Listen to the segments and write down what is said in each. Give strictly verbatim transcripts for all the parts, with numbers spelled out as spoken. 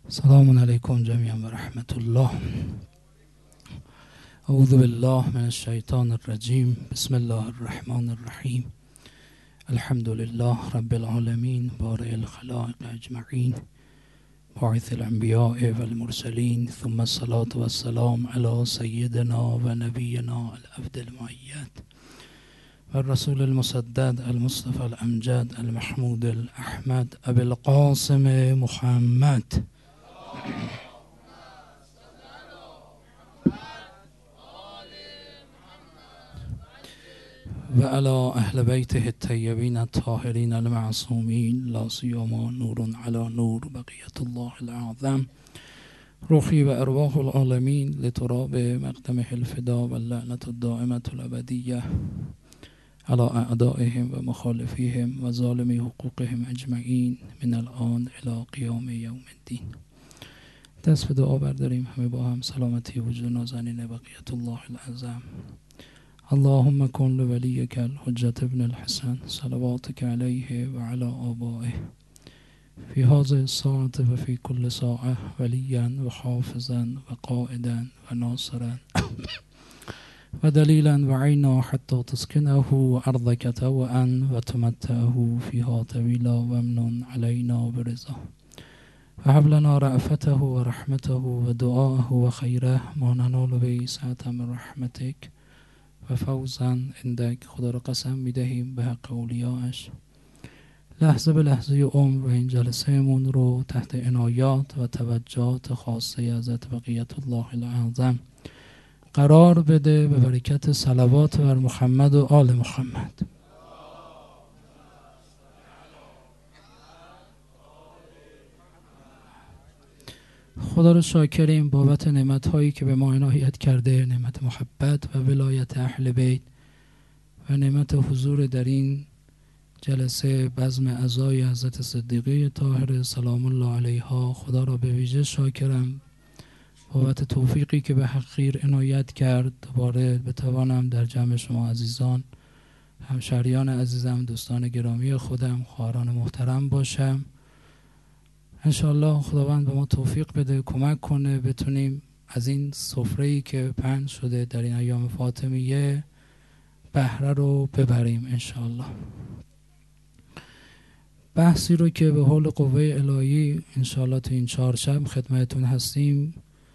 سلام علیکم جمیعا و رحمت الله. اعوذ بالله من الشیطان الرجیم. بسم الله الرحمن الرحیم. الحمد لله رب العالمین بارئ الخلائق اجمعین باعث الانبیاء والمرسلین ثم الصلاة والسلام علی سیدنا و نبینا العبد المؤید و الرسول المسدد المصطفى الامجد المحمود الاحمد ابی القاسم محمد و علی اهل بیته الطیبین الطاهرین المعصومین لا سیما نور علی نور بقیت الله الاعظم روحی و ارواح العالمین لتراب مقدمه الفدا و اللعنة الدائمة الابدیه علی اعدائهم و مخالفیهم و ظالمی حقوقهم اجمعین من الان الی قیام یوم الدین. دست به دعا برداریم همه با هم. سلامتی وجود نازنین بقیت الله العظم. اللهم کن لولیک الحجة ابن الحسن صلواتک علیه و علی آبائه فی هذه الساعة و فی کل ساعة ولیا و حافظا و قائدا و ناصرا و دلیلا و عینا حتی تسکنه ارضک طوعا و تمتعه فیها طویلا و امنن علینا برضا و هب لنا رأفته و رحمته و دعاءه و خیره ما ننال به سعة من رحمتک و فوزا عندک. خدا را قسم میدهیم به حق اولیاءش لحظه به لحظه عمر و این جلسه مون رو تحت عنایات و توجهات خاصه حضرت بقیت الله الاعظم قرار بده به برکت صلوات بر محمد و آل محمد. خدا رو شاکریم بابت نعمت هایی که به ما عنایت کرده، نعمت محبت و ولایت اهل بیت و نعمت حضور در این جلسه بزم عزای حضرت صدیقه طاهره سلام الله علیها. خدا را به ویژه شاکرم بابت توفیقی که به حقیر عنایت کرد دوباره بتوانم در جمع شما عزیزان، همشهریان عزیزم، دوستان گرامی خودم، خواهران محترم باشم. انشاءالله خداوند به ما توفیق بده، کمک کنه بتونیم از این سفره‌ای که پهن شده در این ایام فاطمیه بهره رو ببریم انشاءالله. بحثی رو که به حول قوه الهی انشاءالله تو این چهار شب خدمتتون هستیم،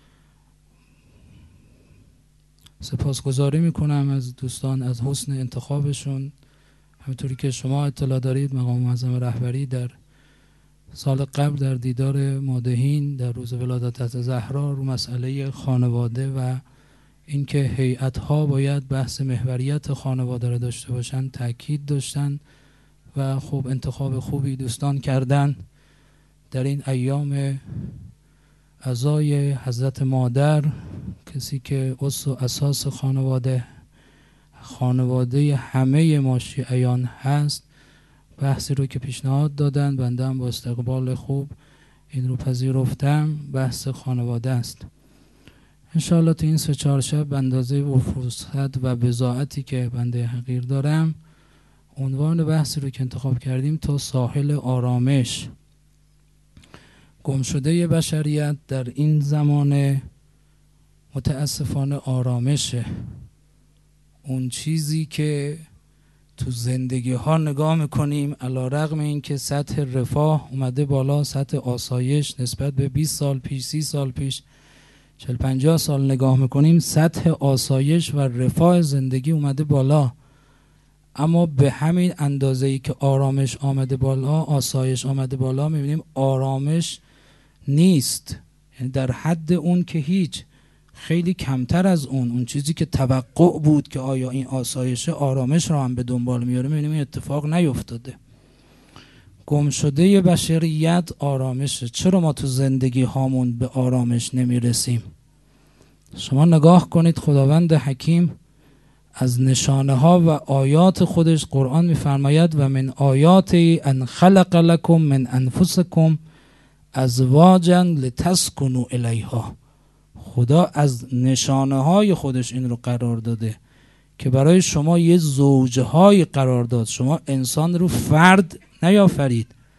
سپاسگزاری میکنم از دوستان از حسن انتخابشون. همونطوری که شما اطلاع دارید مقام معظم رهبری در سال قبل در دیدار مادحین در روز ولادت حضرت زهرا رو مسئله خانواده و اینکه هیئت‌ها باید بحث محوریت خانواده را داشته باشن تاکید داشتن و خب انتخاب خوبی دوستان کردن. در این ایام عزای حضرت مادر، کسی که اصل و اساس خانواده خانواده همه ما شیعیان هست، بحثی رو که پیشنهاد دادن بنده هم با استقبال خوب این رو پذیرفتم، بحث خانواده است. انشاءالله تو این سه چهار شب به اندازه و فرصت و بضاعتی که بنده حقیر دارم عنوان بحثی رو که انتخاب کردیم تا ساحل آرامش. گمشده بشریت در این زمان متاسفانه آرامشه، اون چیزی که تو زندگی ها نگاه میکنیم علی رغم این که سطح رفاه اومده بالا، سطح آسایش نسبت به بیست سال پیش، سی سال پیش، چهل پنجاه سال نگاه میکنیم سطح آسایش و رفاه زندگی اومده بالا، اما به همین اندازه ای که آرامش آمده بالا، آسایش آمده بالا، میبینیم آرامش نیست. یعنی در حد اون که هیچ، خیلی کمتر از اون اون چیزی که توقع بود که آیا این آسایش آرامش را هم به دنبال میاره، میبینیم این اتفاق نیفتاده. گم شده بشریت آرامشه. چرا ما تو زندگی هامون به آرامش نمیرسیم؟ شما نگاه کنید خداوند حکیم از نشانه ها و آیات خودش قرآن میفرماید و من آیات ان خلق لکم من انفسکم ازواجا لتسکنوا الیها. خدا از نشانه های خودش این رو قرار داده که برای شما یه زوجه های قرار داد. شما انسان رو فرد نیافرید،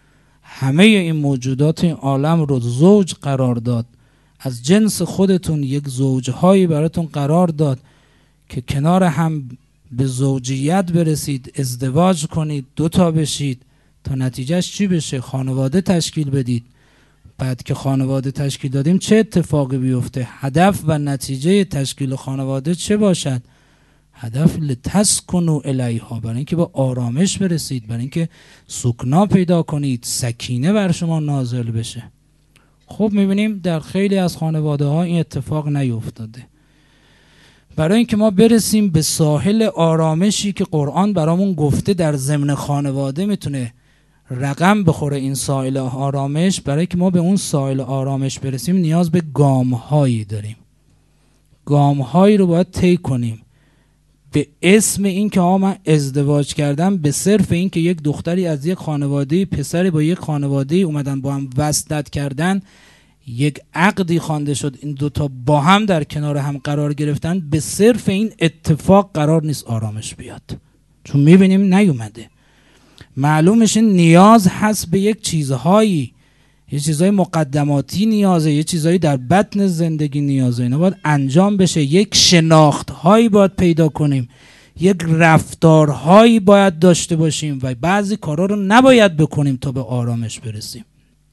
همه این موجودات این عالم رو زوج قرار داد، از جنس خودتون یک زوجهایی براتون قرار داد که کنار هم به زوجیت برسید، ازدواج کنید، دوتا بشید تا نتیجهش چی بشه؟ خانواده تشکیل بدید. بعد که خانواده تشکیل دادیم چه اتفاقی بیفته؟ هدف و نتیجه تشکیل خانواده چه باشد؟ هدف لتسکنوا الیها، برای اینکه به آرامش برسید، برای اینکه سکنا پیدا کنید، سکینه بر شما نازل بشه. خب میبینیم در خیلی از خانواده ها این اتفاق نیفتاده. برای اینکه ما برسیم به ساحل آرامشی که قرآن برامون گفته در ضمن خانواده میتونه رقم بخوره این ساحل آرامش، برای که ما به اون ساحل آرامش برسیم نیاز به گام هایی داریم. گام هایی رو باید طی کنیم به اسم این که آقا من ازدواج کردم، به صرف این که یک دختری از یک خانواده، پسری با یک خانواده اومدن با هم وصلت کردن، یک عقدی خوانده شد، این دوتا با هم در کنار هم قرار گرفتن، به صرف این اتفاق قرار نیست آرامش بیاد، چون میبینیم نیومده. معلومش نیاز هست به یک چیزهایی، یه چیزهای مقدماتی نیازه، یه چیزهایی در بطن زندگی نیازه، اینا باید انجام بشه. یک شناختهایی باید پیدا کنیم، یک رفتارهایی باید داشته باشیم و بعضی کارا رو نباید بکنیم تا به آرامش برسیم.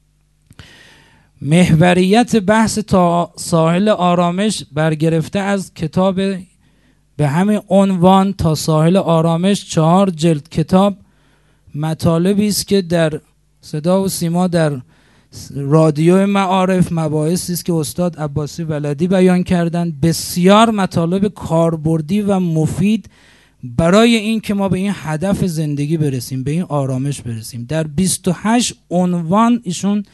محوریت بحث تا ساحل آرامش برگرفته از کتاب به همین عنوان تا ساحل آرامش، چهار جلد کتاب، مطالبی است که در صدا و سیما در رادیو معارف، مباحثی است که استاد عباسی ولدی بیان کردند، بسیار مطالب کاربردی و مفید برای این که ما به این هدف زندگی برسیم، به این آرامش برسیم. در بیست و هشت عنوان ایشون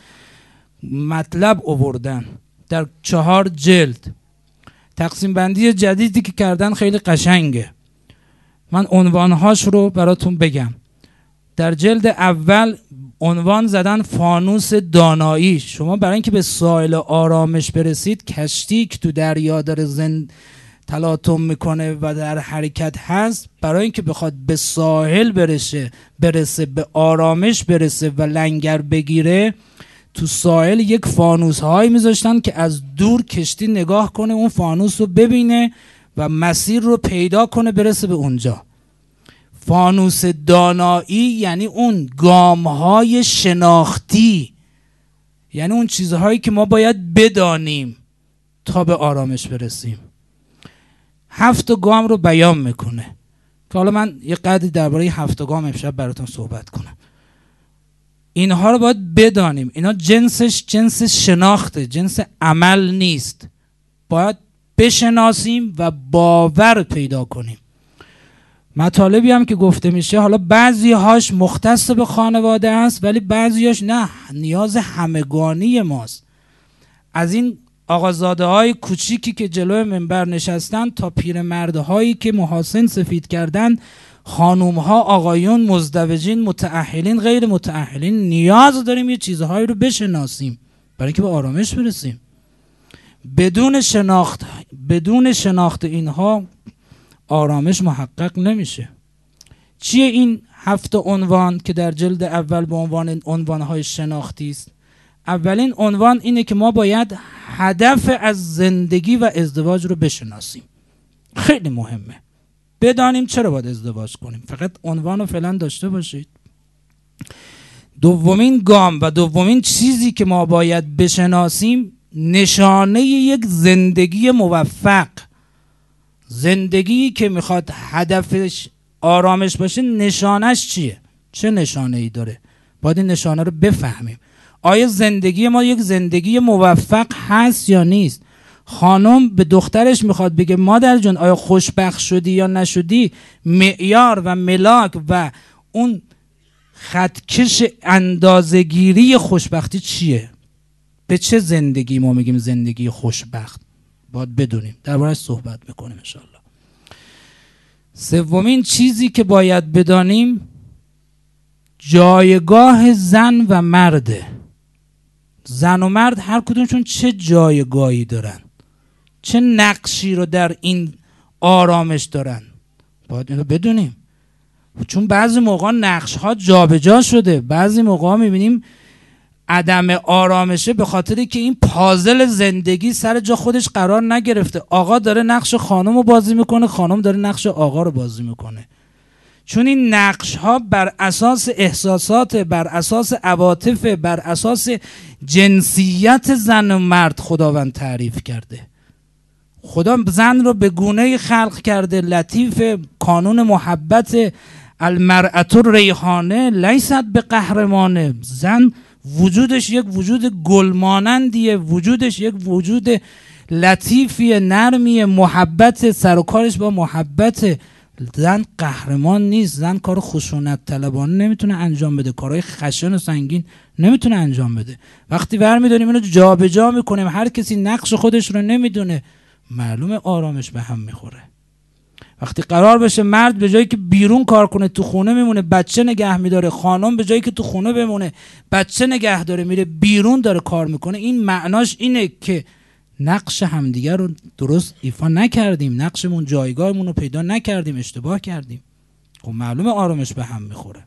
مطلب آوردن در چهار جلد. تقسیم بندی جدیدی که کردن خیلی قشنگه، من عنوانهاش رو براتون بگم. در جلد اول عنوان زدن فانوس دانایی. شما برای اینکه به ساحل آرامش برسید، کشتی که تو دریا داره زن تلاطم میکنه و در حرکت هست، برای اینکه بخواد به ساحل برسه برسه به آرامش برسه و لنگر بگیره، تو ساحل یک فانوس هایی میذاشتن که از دور کشتی نگاه کنه، اون فانوس رو ببینه و مسیر رو پیدا کنه برسه به اونجا. فانوس دانایی یعنی اون گام‌های شناختی، یعنی اون چیزهایی که ما باید بدانیم تا به آرامش برسیم. هفت گام رو بیان میکنه که حالا من یه قدری درباره هفت گام امشب براتون صحبت کنم. اینها رو باید بدانیم، اینا جنسش جنس شناخته، جنس عمل نیست. باید بشناسیم و باور پیدا کنیم. مطالبی هم که گفته میشه، حالا بعضی هاش مختص به خانواده است ولی بعضی هاش نه، نیاز همگانی ماست. از این آقازاده های کوچیکی که جلوی منبر نشستن تا پیرمردهایی که محاسن سفید کردن، خانوم ها، آقایون، مزدوجین، متأهلین، غیر متأهلین، نیاز داریم یه چیزهایی رو بشناسیم برای اینکه به آرامش برسیم. بدون شناخت بدون شناخت اینها آرامش محقق نمیشه. چیه این هفت عنوان که در جلد اول به عنوان عنوانهای شناختی است؟ اولین عنوان اینه که ما باید هدف از زندگی و ازدواج رو بشناسیم. خیلی مهمه بدانیم چرا باید ازدواج کنیم. فقط عنوان رو فعلا داشته باشید. دومین گام و دومین چیزی که ما باید بشناسیم، نشانه یک زندگی موفق، زندگی که میخواد هدفش آرامش باشه، نشانش چیه؟ چه نشانه ای داره؟ باید این نشانه رو بفهمیم. آیا زندگی ما یک زندگی موفق هست یا نیست؟ خانم به دخترش میخواد بگه مادر جون آیا خوشبخت شدی یا نشدی، معیار و ملاک و اون خطکش اندازه‌گیری خوشبختی چیه؟ به چه زندگی ما میگیم زندگی خوشبخت؟ باید بدونیم، درباره‌اش صحبت میکنیم ان شاء الله. سومین چیزی که باید بدانیم، جایگاه زن و مرده. زن و مرد هر کدومشون چه جایگاهی دارن، چه نقشی رو در این آرامش دارن، باید اینو بدونیم. چون بعضی موقع نقش ها جابجا شده، بعضی موقع میبینیم عدم آرامشه به خاطری که این پازل زندگی سر جا خودش قرار نگرفته. آقا داره نقش خانم رو بازی میکنه، خانم داره نقش آقا رو بازی میکنه. چون این نقش ها بر اساس احساسات، بر اساس عواطف، بر اساس جنسیت زن و مرد خداوند تعریف کرده. خدا زن رو به گونه خلق کرده لطیف، کانون محبت، المرأة ریحانه لیست به قهرمانه. زن وجودش یک وجود گلمانندیه، وجودش یک وجود لطیفیه، نرمیه، محبت، سر و کارش با محبت. زن قهرمان نیست. زن کار خشونت طلبانه نمیتونه انجام بده، کارهای خشن و سنگین نمیتونه انجام بده. وقتی برمی‌داریم اینو جابجا میکنیم، هر کسی نقش خودش رو نمیدونه، معلومه آرامش به هم میخوره. وقتی قرار بشه مرد به جایی که بیرون کار کنه تو خونه میمونه بچه نگه میداره، خانم به جایی که تو خونه بمونه بچه نگه داره میره بیرون داره کار میکنه، این معناش اینه که نقش همدیگر رو درست ایفا نکردیم، نقشمون جایگاهمون رو پیدا نکردیم، اشتباه کردیم. خب معلومه آرامش به هم میخوره.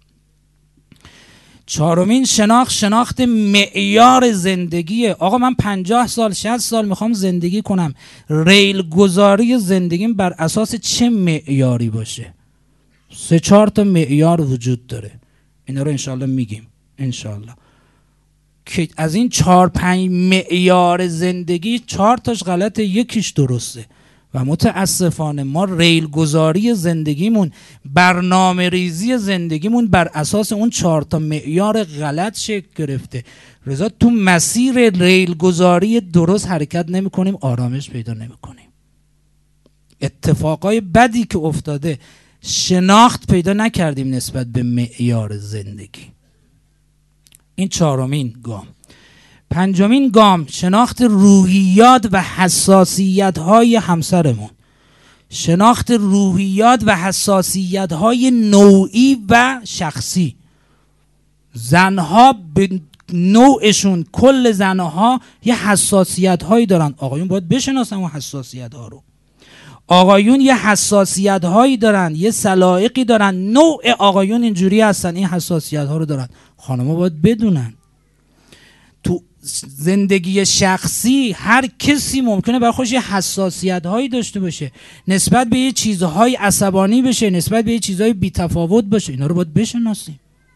چهارمین شناخت، شناخت معیار زندگیه. آقا من پنجاه سال شصت سال میخوام زندگی کنم، ریل گذاری زندگیم بر اساس چه معیاری باشه؟ سه چهار تا معیار وجود داره، اینا رو انشالله میگیم انشالله. که از این چهار پنج معیار زندگی چهار تاش غلطه، یکیش درسته. و متاسفانه ما ریل گذاری زندگیمون، برنامه ریزی زندگیمون بر اساس اون چهار تا معیار غلط شکل گرفته. رضا تو مسیر ریل گذاری درست حرکت نمی کنیم، آرامش پیدا نمی کنیم. اتفاقای بدی که افتاده شناخت پیدا نکردیم نسبت به معیار زندگی. این چهارمین گام. پنجمین گام، شناخت روحیات و حساسیت های همسرمون. شناخت روحیات و حساسیت های نوعی و شخصی. زنها به نوعشون، کل زنها یه حساسیت هایی دارن، آقایون باید بشناسن اون حساسیت ها رو. آقایون یه حساسیت هایی دارن، یه سلایقی دارن، نوع آقایون اینجوری هستن، این حساسیت ها رو دارن، خانم‌ها باید بدونن. تو زندگی شخصی هر کسی ممکنه برای خودش یه حساسیت هایی داشته باشه، نسبت به یه چیزهای عصبانی بشه، نسبت به یه چیزهای بی‌تفاوت باشه. اینا رو باید بشناسیم.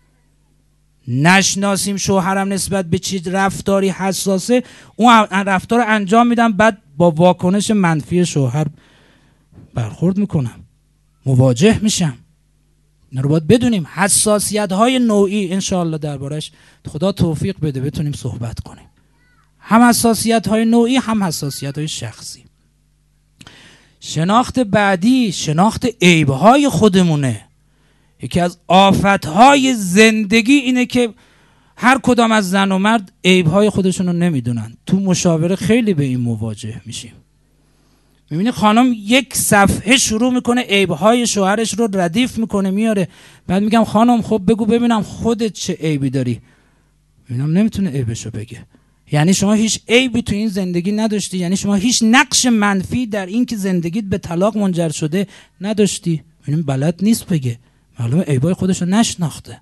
نشناسیم شوهرم نسبت به چه رفتاری حساسه، اون رفتار رو انجام میدم، بعد با واکنش منفی شوهر برخورد میکنم، مواجه میشم. اینا رو باید بدونیم. حساسیت های نوعی انشاءالله دربارش خدا توفیق بده بتونیم صحبت کنیم. هم حساسیت های نوعی هم حساسیت های شخصی. شناخت بعدی، شناخت عیب های خودمونه. یکی از آفت های زندگی اینه که هر کدام از زن و مرد عیب های خودشون رو نمیدونن. تو مشاوره خیلی به این مواجه میشیم. میبینی خانم یک صفحه شروع میکنه عیبهای شوهرش رو ردیف میکنه میاره، بعد میگم خانم خب بگو ببینم خودت چه عیبی داری. میبینم نمیتونه عیبشو بگه. یعنی شما هیچ عیبی تو این زندگی نداشتی، یعنی شما هیچ نقش منفی در این که زندگیت به طلاق منجر شده نداشتی. میبینم بلد نیست بگه، معلومه عیبهای خودش رو نشناخته.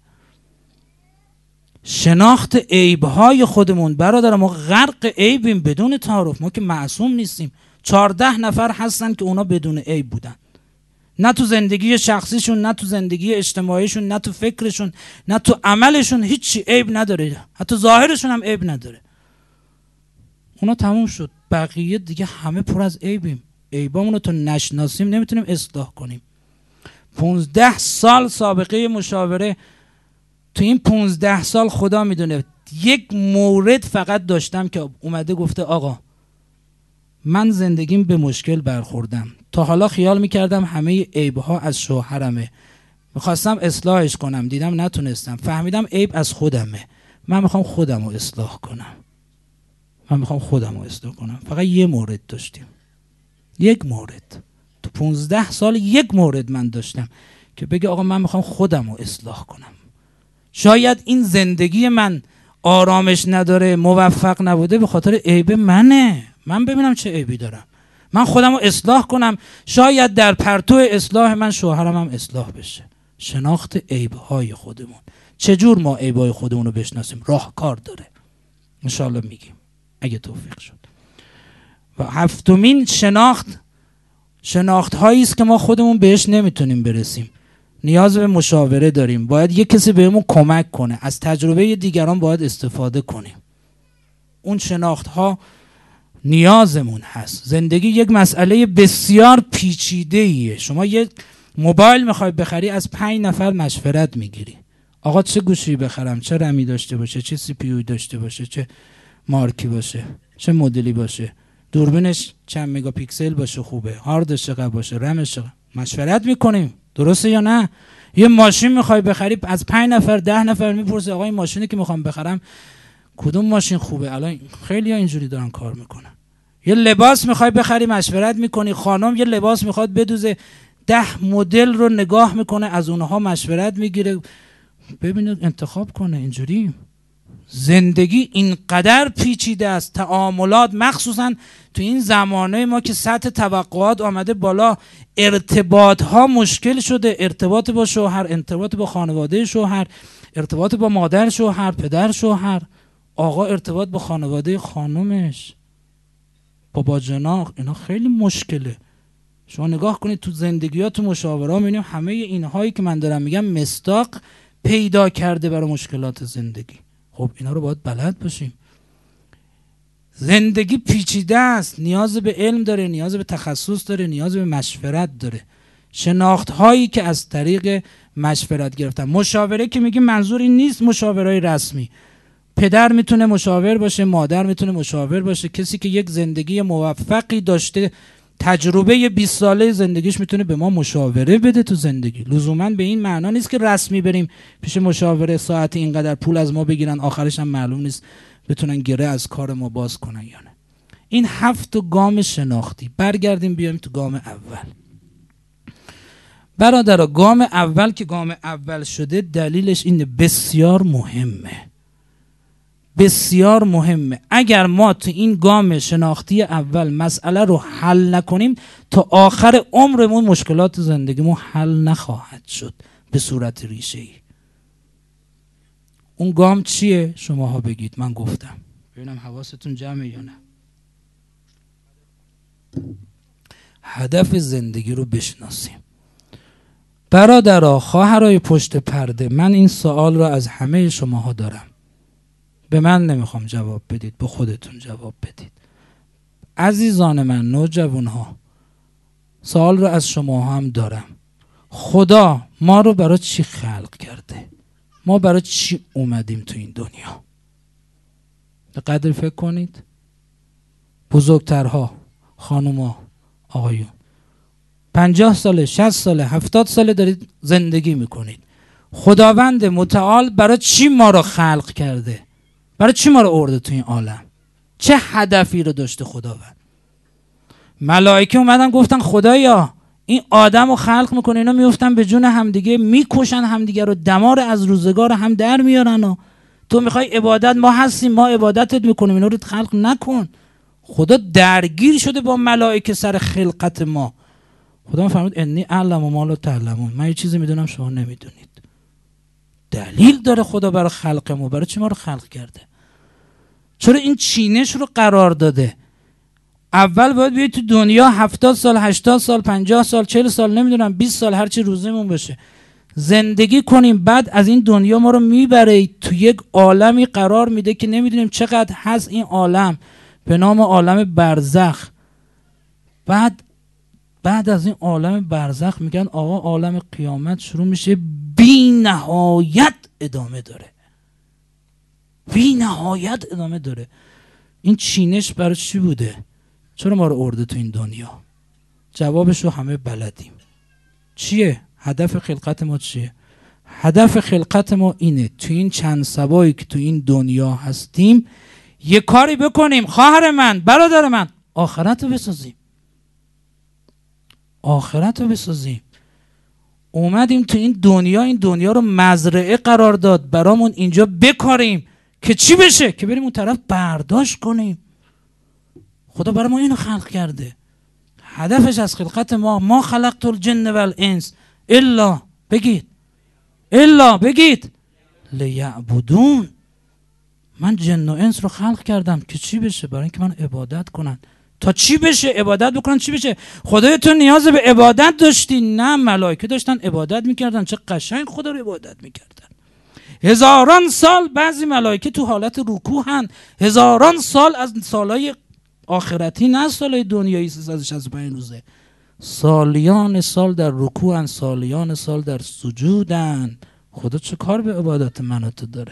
شناخت عیبهای خودمون. برادر ما غرق عیبیم بدون تعارف، ما که معصوم نیستیم. چهارده نفر هستن که اونا بدون عیب بودن، نه تو زندگی شخصیشون، نه تو زندگی اجتماعیشون، نه تو فکرشون، نه تو عملشون، هیچی عیب نداره، حتی ظاهرشون هم عیب نداره. اونا تموم شد. بقیه دیگه همه پر از عیبیم. عیبامون رو تا نشناسیم نمیتونیم اصلاح کنیم. پونزده سال سابقه مشاوره، تو این پونزده سال خدا میدونه یک مورد فقط داشتم که اومده گفته آقا من زندگیم به مشکل برخوردم، تا حالا خیال میکردم همه عیبها از شوهرمه، میخواستم اصلاحش کنم، دیدم نتونستم، فهمیدم عیب از خودمه، من میخوام خودم رو اصلاح کنم، من میخوام خودم رو اصلاح کنم. فقط یه مورد داشتیم، یک مورد تو پونزده سال، یک مورد من داشتم که بگه آقا من میخوام خودم رو اصلاح کنم. شاید این زندگی من آرامش نداره، موفق نبوده به خاطر عیب منه. من ببینم چه عیبی دارم، من خودم رو اصلاح کنم، شاید در پرتو اصلاح من شوهرم هم اصلاح بشه. شناخت عیبهای خودمون. چجور ما عیبهای خودمون رو بشناسیم؟ راهکار داره. انشاءالله میگیم اگه توفیق شد. و هفتمین شناخت، شناخت هایی است که ما خودمون بهش نمیتونیم برسیم، نیاز به مشاوره داریم، باید یک کسی بهمون کمک کنه، از تجربه دیگران باید استفاده کنیم. اون شناخت ها نیازمون هست. زندگی یک مسئله بسیار پیچیده ایه. شما یک موبایل میخوای بخری از پنج نفر مشورت میگیری. آقا چه گوشی بخرم، چه رمی داشته باشه، چه سی پی یو داشته باشه، چه مارکی باشه، چه مدلی باشه، دوربینش چند مگاپیکسل باشه خوبه، هاردش چقدر باشه، رمش چقدر، مشورت میکنیم. درسته یا نه؟ یه ماشین میخوای بخری از پنج نفر ده نفر میپرسه آقا این ماشینی که میخوام بخرم کدوم ماشین خوبه؟ الان خیلی ها اینجوری دارن کار میکنن. یه لباس میخوای بخری مشورت میکنی. خانم یه لباس میخواد بدوزه ده مدل رو نگاه میکنه، از اونها مشورت میگیره ببینید انتخاب کنه. اینجوری زندگی اینقدر پیچیده است. تعاملات مخصوصا تو این زمانه ما که سطح توقعات آمده بالا، ارتباط ها مشکل شده. ارتباط با شوهر، ارتباط با خانواده شوهر، ارتباط با مادر شوهر، پدر شوهر، آقا ارتباط با خانواده خانومش، بابا جناق، اینا خیلی مشکله. شما نگاه کنید تو زندگیات، تو مشاوره میبینیم همه اینهایی که من دارم میگم مصداق پیدا کرده برای مشکلات زندگی. خب اینا رو باید بلد باشیم. زندگی پیچیده است، نیاز به علم داره، نیاز به تخصص داره، نیاز به مشورت داره. شناخت هایی که از طریق مشورت گرفتن. مشاوره که میگیم منظور این نیست مشاورای رسمی. پدر میتونه مشاور باشه، مادر میتونه مشاور باشه، کسی که یک زندگی موفقی داشته، تجربه بیست ساله زندگیش میتونه به ما مشاوره بده تو زندگی. لزوما به این معنا نیست که رسمی بریم پیش مشاوره ساعت اینقدر پول از ما بگیرن، آخرش هم معلوم نیست بتونن گره از کار ما باز کنن یا نه. این هفت گام شناختی. برگردیم بیایم تو گام اول. برادرها گام اول که گام اول شده دلیلش اینه بسیار مهمه. بسیار مهمه. اگر ما تو این گام شناختی اول مسئله رو حل نکنیم تا آخر عمرمون مشکلات زندگیمون حل نخواهد شد به صورت ریشه‌ای. اون گام چیه؟ شماها بگید، من گفتم. ببینم حواستون جمعه یا نه. هدف زندگی رو بشناسیم. برادرها، خواهرای پشت پرده، من این سوال رو از همه شماها دارم. به من نمیخوام جواب بدید، به خودتون جواب بدید. عزیزان من، نوجوان ها، سوال رو از شما هم دارم. خدا ما رو برای چی خلق کرده؟ ما برای چی اومدیم تو این دنیا؟ دقیق فکر کنید. بزرگترها، خانوما، آقایون، پنجاه ساله، شصت ساله، هفتاد ساله دارید زندگی میکنید. خداوند متعال برای چی ما رو خلق کرده؟ برای چی ما رو آورده تو این عالم؟ چه هدفی رو داشته خداوند؟ ملائکه اومدن گفتن خدایا این آدم رو خلق میکنه، اینا میفتن به جون همدیگه، میکشن همدیگه رو، دمار از روزگار هم در میارن و تو میخوای عبادت، ما هستیم، ما عبادتت میکنیم، اینا رو خلق نکن. خدا درگیر شده با ملائکه سر خلقت ما. خدا فرمود انی اعلم ما لا تعلمون، من یه چیزی میدونم شما نمیدونید. دلیل داره خدا برای خلق ما. برای چی ما رو خلق کرده؟ چرا این چینش رو قرار داده؟ اول باید بیاید تو دنیا هفتاد سال، هشتاد سال، پنجاه سال، چهل سال، نمیدونم بیست سال، هرچی روزیمون باشه زندگی کنیم. بعد از این دنیا ما رو میبره تو یک عالمی قرار میده که نمیدونیم چقدر هست این عالم، به نام عالم برزخ. بعد بعد از این عالم برزخ میگن آقا عالم قیامت شروع میشه، بی نهایت ادامه داره. بی نهایت ادامه داره. این چینش برای چی بوده؟ چرا ما رو آورده تو این دنیا؟ جوابش رو همه بلدیم. چیه؟ هدف خلقت ما چیه؟ هدف خلقت ما اینه تو این چند سبایی که تو این دنیا هستیم یه کاری بکنیم، خواهر من، برادر من، آخرت رو بسازیم. آخرت رو بسازیم. اومدیم تو این دنیا، این دنیا رو مزرعه قرار داد برامون اینجا بکاریم که چی بشه؟ که بریم اون طرف برداشت کنیم. خدا برای ما اینو خلق کرده. هدفش از خلقت ما، ما خلقت الجن والانس الا، بگید الا، بگید لیعبدون. من جن و انس رو خلق کردم که چی بشه؟ برای اینکه من عبادت کنن. تا چی بشه؟ عبادت بکنن. چی بشه؟ خدای تو نیاز به عبادت داشتی؟ نه، ملائکه داشتن عبادت میکردن. چه قشنگ خدا رو عبادت میکردن. هزاران سال بعضی ملائکه تو حالت رکوع هن. هزاران سال از سالهای آخرتی، نه سالهای دنیایی سیصد و شصت و پنج روزه. سالیان سال در رکوعن، سالیان سال در سجودن. خدا چه کار به عبادت من و تو داره؟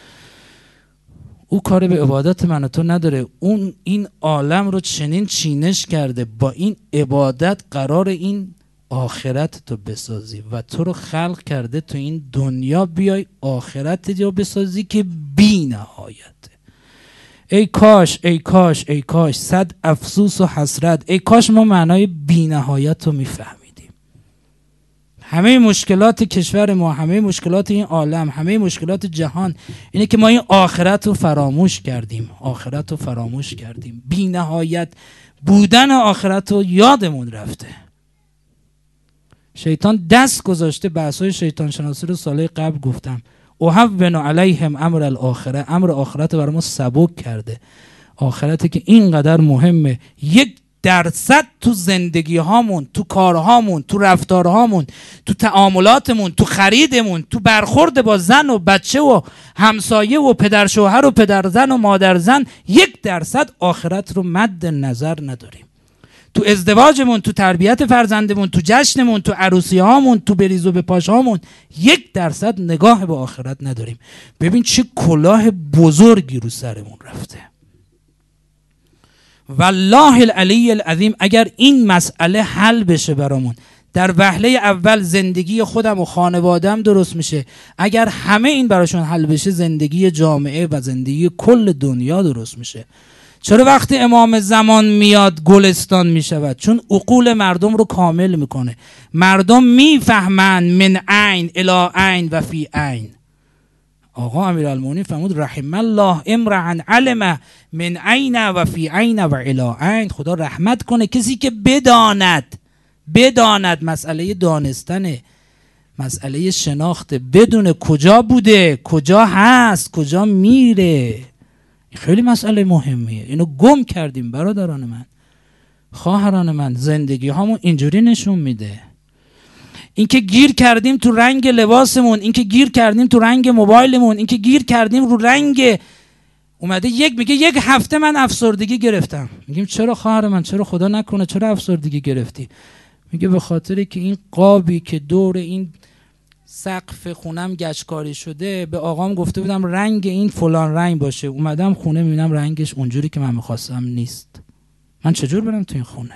او کار به عبادت من و تو نداره. اون این عالم رو چنین چینش کرده، با این عبادت قرار این آخرت تو بسازی و تو رو خلق کرده تو این دنیا بیای آخرت رو بسازی که بی نهایته. ای کاش ای کاش ای کاش، صد افسوس و حسرت، ای کاش ما معنای بی نهایت رو میفهمیدیم. همه مشکلات کشور ما، همه مشکلات این عالم، همه مشکلات جهان اینه که ما این آخرت رو فراموش کردیم. آخرت رو فراموش کردیم. بی نهایت بودن آخرت رو یادمون رفته. شیطان دست گذاشته. بحث‌های شیطان شناسی رو سال قبل گفتم. اوهون علیهم امر الاخره، امر آخرت برای ما سبک کرده. آخرتی که اینقدر مهمه. یک درصد تو زندگی هامون، تو کارهامون، تو رفتارهامون، تو تعاملاتمون، تو خریدمون، تو برخورد با زن و بچه و همسایه و پدر شوهر و پدر زن و مادر زن، یک درصد آخرت رو مد نظر نداریم. تو ازدواجمون، تو تربیت فرزندمون، تو جشنمون، تو عروسی هامون، تو بریز و بپاش هامون یک درصد نگاه به آخرت نداریم. ببین چه کلاه بزرگی رو سرمون رفته. والله العلی العظیم اگر این مسئله حل بشه برامون، در وهله اول زندگی خودم و خانوادم درست میشه. اگر همه این براشون حل بشه، زندگی جامعه و زندگی کل دنیا درست میشه. چرا وقتی امام زمان میاد گلستان میشود؟ چون عقول مردم رو کامل میکنه. مردم میفهمند من عین الی عین و فی عین. آقا امیرالمومنین فرمود رحم الله امرا علم من عین و فی عین و الی عین. خدا رحمت کنه کسی که بداند، بداند مسئله دانستنه، مسئله شناخته، بدون کجا بوده، کجا هست، کجا میره. خیلی مسئله مهمیه. اینو گم کردیم برادران من، خواهران من. زندگی هامون اینجوری نشون میده. اینکه گیر کردیم تو رنگ لباسمون، اینکه گیر کردیم تو رنگ موبایلمون، اینکه گیر کردیم رو رنگ. اومده یک میگه یک هفته من افسردگی گرفتم. میگیم چرا خواهر من؟ چرا خدا نکنه چرا افسردگی گرفتی؟ میگه به خاطری که این قابی که دور این سقف خونم گچکاری شده، به آقام گفته بودم رنگ این فلان رنگ باشه. اومدم خونه میبینم رنگش اونجوری که من میخواستم نیست. من چجور برم تو این خونه؟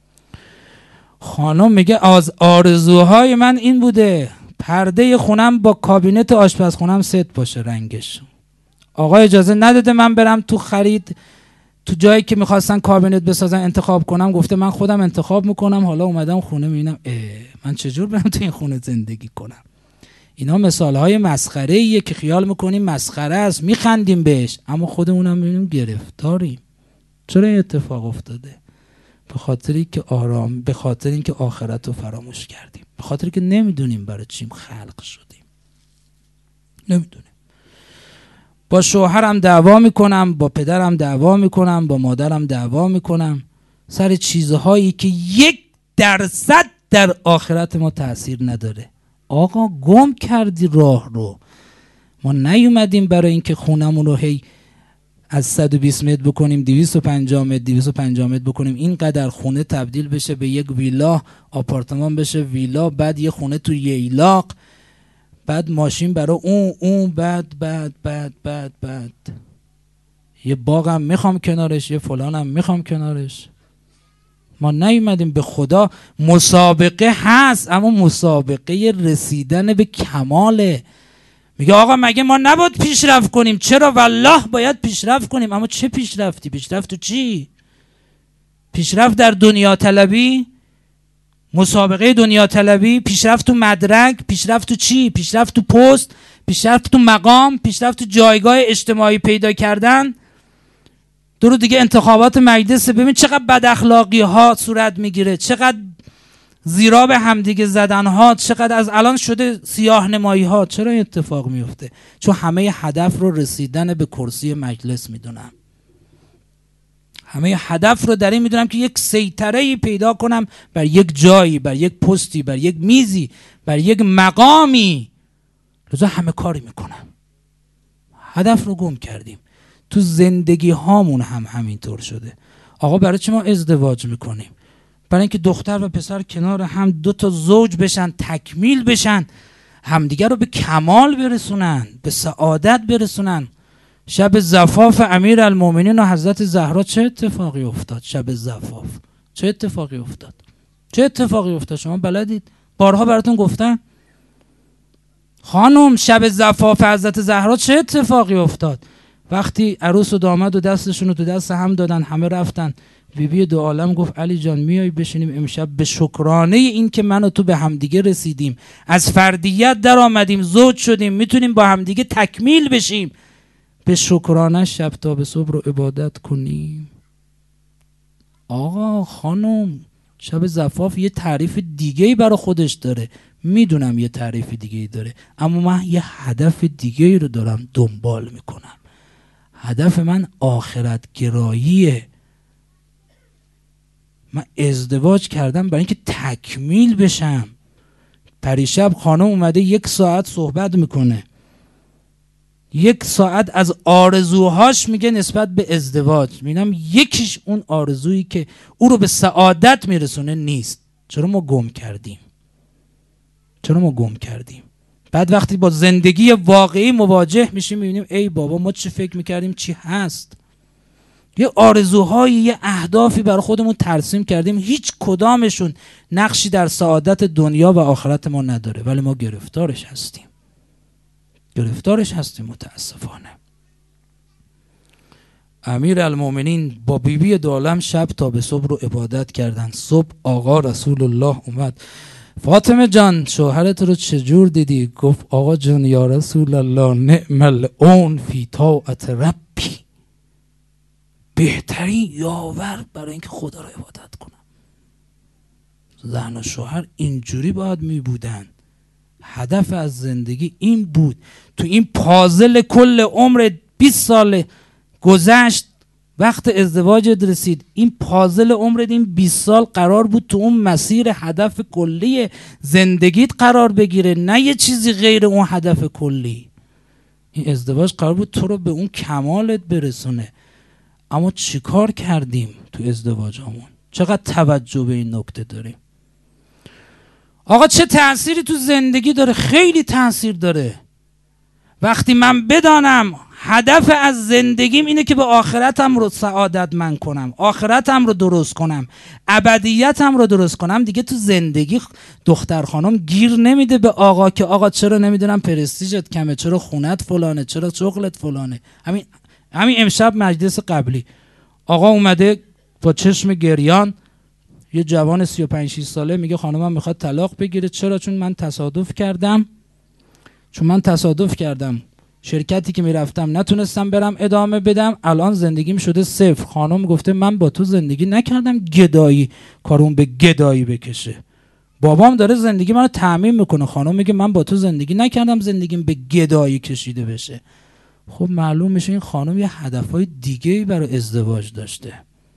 خانم میگه از آرزوهای من این بوده پرده خونم با کابینت آشپزخونم ست باشه رنگش. آقا اجازه نداده من برم تو خرید، تو جایی که میخواستن کابینت بسازن انتخاب کنم. گفته من خودم انتخاب میکنم. حالا اومدم خونه میبینم من چجور برم تو این خونه زندگی کنم؟ اینا مثالهای مسخره ایه که خیال میکنیم مسخره است، میخندیم بهش، اما خودمونم میبینیم گرفتاریم. چرا این اتفاق افتاده؟ به خاطری که آرام، به خاطر اینکه آخرت رو فراموش کردیم، به خاطری که نمیدونیم برای چیم خلق شدیم. نمیدونیم. با شوهرم دعوا میکنم، با پدرم دعوا میکنم، با مادرم دعوا میکنم سر چیزهایی که یک درصد در آخرت ما تأثیر نداره. آقا گم کردی راه رو. ما نیومدیم برای اینکه خونمون رو هی از صد و بیست متر بکنیم دویست و پنجاه متر دویست و پنجاه متر بکنیم، اینقدر خونه تبدیل بشه به یک ویلا، آپارتمان بشه ویلا، بعد یه خونه تو ییلاق، بعد ماشین برای اون اون بعد بعد بعد بعد بعد یه باغم میخوام کنارش، یه فلانم میخوام کنارش. ما نیومدیم. به خدا مسابقه هست، اما مسابقه رسیدن به کماله. میگه آقا مگه ما نباید پیشرفت کنیم؟ چرا؟ والله باید پیشرفت کنیم. اما چه پیشرفتی؟ پیشرفت تو چی؟ پیشرفت در دنیا طلبی؟ مسابقه دنیا طلبی؟ پیشرفت تو مدرک؟ پیشرفت تو چی؟ پیشرفت تو پست؟ پیشرفت تو مقام؟ پیشرفت تو جایگاه اجتماعی پیدا کردن؟ درو دیگه انتخابات مجلس، ببین چقدر بد اخلاقی ها صورت میگیره، چقدر زیرا به همدیگه زدن ها چقدر از الان شده سیاه نمایی ها. چرا این اتفاق میفته؟ چون همه هدف رو رسیدن به کرسی مجلس میدونم. همه هدف رو در این میدونم که یک سیطره‌ای پیدا کنم بر یک جایی، بر یک پستی، بر یک میزی، بر یک مقامی. لذا همه کاری میکنم. هدف رو گم کردیم. تو زندگی هامون هم همینطور شده. آقا برای چی ما ازدواج میکنیم؟ برای اینکه دختر و پسر کنار هم دو تا زوج بشن، تکمیل بشن، همدیگر رو به کمال برسونن، به سعادت برسونن. شب زفاف امیر المومنین و حضرت زهرا چه اتفاقی افتاد؟ شب زفاف چه اتفاقی افتاد؟ چه اتفاقی افتاد؟ شما بلدید؟ بارها براتون گفتم. خانم شب زفاف حضرت زهرا چه اتفاقی افتاد؟ وقتی عروس و داماد و دستشون رو تو دست هم دادن، همه رفتن، بی بی دو عالم گفت علی جان میای بشینیم امشب به شکرانه این که من و تو به همدیگه رسیدیم، از فردیت در آمدیم، زوج شدیم، میتونیم با همدیگه تکمیل بشیم، به شکرانه شب تا به صبح رو عبادت کنیم. آقا خانم شب زفاف یه تعریف دیگه‌ای برای خودش داره. میدونم یه تعریف دیگه‌ای داره، اما من یه هدف دیگه‌ای رو دارم دنبال میکنم. هدف من آخرت گراییه. من ازدواج کردم برای اینکه تکمیل بشم. پریشب خانم اومده یک ساعت صحبت میکنه، یک ساعت از آرزوهاش میگه نسبت به ازدواج. میبینم یکیش اون آرزویی که او رو به سعادت میرسونه نیست. چرا ما گم کردیم؟ چرا ما گم کردیم؟ بعد وقتی با زندگی واقعی مواجه میشیم میبینیم ای بابا ما چی فکر میکردیم چی هست. یه آرزوهایی، یه اهدافی برای خودمون ترسیم کردیم، هیچ کدامشون نقشی در سعادت دنیا و آخرت ما نداره، ولی ما گرفتارش هستیم. گرفتارش هستیم متاسفانه. امیر المومنین با بیبی دو عالم شب تا به صبح رو عبادت کردن. صبح آقا رسول الله اومد. فاطمه جان شوهرت رو چجور دیدی؟ گفت آقا جان یا رسول الله نعم العون فی طاعت ربی. بهترین یاور برای اینکه خدا رو عبادت کنم. زن و شوهر اینجوری باید می بودن. هدف از زندگی این بود. تو این پازل کل عمر بیست سال گذشت، وقت ازدواجت رسید، این پازل عمرت این بیست سال قرار بود تو اون مسیر هدف کلی زندگیت قرار بگیره، نه یه چیزی غیر اون هدف کلی. این ازدواج قرار بود تو رو به اون کمالت برسونه. اما چیکار کردیم تو ازدواجمون؟ چقدر توجه به این نکته داریم؟ آقا چه تأثیری تو زندگی داره؟ خیلی تأثیر داره. وقتی من بدانم هدف از زندگیم اینه که به آخرتم رو سعادتمند کنم، آخرتم رو درست کنم، ابدیتم رو درست کنم، دیگه تو زندگی دختر خانم گیر نمیده به آقا که آقا چرا نمیدونم پرستیژت کمه، چرا خونت فلانه، چرا شغلت فلانه. همین همین امشب مجلس قبلی آقا اومده با چشم گریان، یه جوان سی و پنج شش ساله میگه خانمم میخواد طلاق بگیره. چرا؟ چون من تصادف کردم چون من تصادف کردم شرکتی که میرفتم نتونستم برم ادامه بدم، الان زندگیم شده صفر. خانم گفته من با تو زندگی نکردم گدایی کارون به گدایی بکشه. بابام داره زندگی منو تأمین میکنه، خانم میگه من با تو زندگی نکردم زندگیم به گدایی کشیده بشه. خب معلوم میشه این خانم یه هدفهای دیگه‌ای برای ازدواج داشته.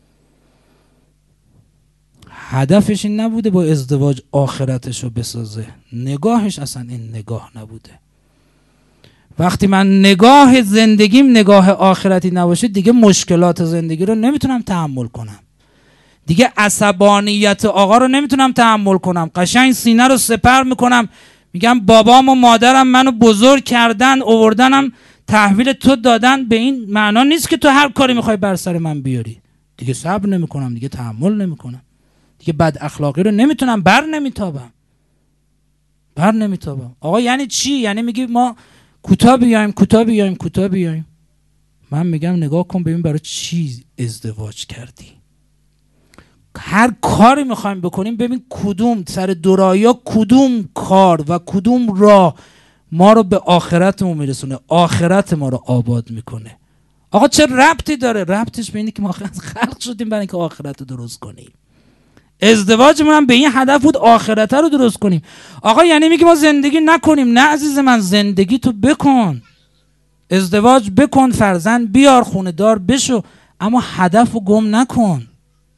هدفش این نبوده با ازدواج آخرتش رو بسازه، نگاهش اصلا این نگاه نبوده. وقتی من نگاه زندگیم نگاه آخرتی نباشه، دیگه مشکلات زندگی رو نمیتونم تحمل کنم، دیگه عصبانیت آقا رو نمیتونم تحمل کنم. قشنگ سینه رو سپر میکنم، میگم بابام و مادرم منو بزرگ کردن، آوردنم تحویل تو دادن، به این معنا نیست که تو هر کاری میخوای بر سر من بیاری. دیگه صبر نمیکنم، دیگه تحمل نمیکنم، دیگه بد اخلاقی رو نمیتونم، بر نمیتابم بر نمیتابم. آقا یعنی چی؟ یعنی میگی ما کوتاه بیایم کوتاه بیایم کوتاه بیایم. من میگم نگاه کن ببین برای چی ازدواج کردی. هر کاری میخوایم بکنیم ببین کدوم سر دورایا کدوم کار و کدوم راه ما رو به آخرتمون میرسونه، آخرت ما رو آباد میکنه. آقا چه ربطی داره؟ ربطش به اینه که ما خلق شدیم برای اینکه آخرت رو درست کنیم. ازدواجمون هم به این هدف بود آخرت رو درست کنیم. آقا یعنی میگه ما زندگی نکنیم؟ نه عزیز من، زندگی تو بکن، ازدواج بکن، فرزند بیار، خونه دار بشو، اما هدف رو گم نکن.